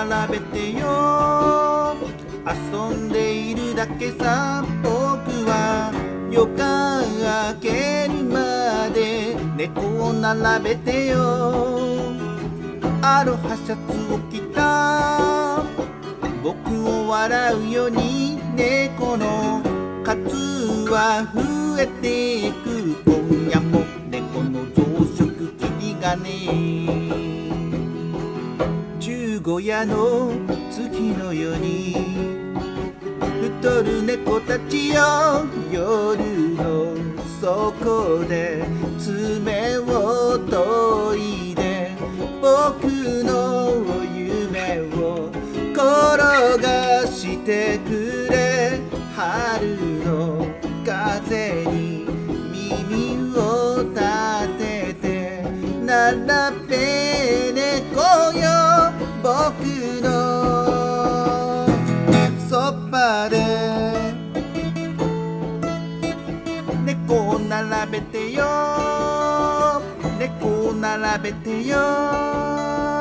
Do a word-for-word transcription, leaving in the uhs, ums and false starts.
並べてよ。遊んでいるだけさ僕は。夜が明けるまで猫を並べてよ。アロハシャツを着た僕を笑うように猫の数は増えていく。今夜も猫の増殖きりがね。十五夜の月のように太る猫たちよ。夜の底で爪を研いで僕の夢を転がしてくれ。春の風に耳を立てて並べ猫よ。僕のそばで猫を並べてよ。猫を並べてよ。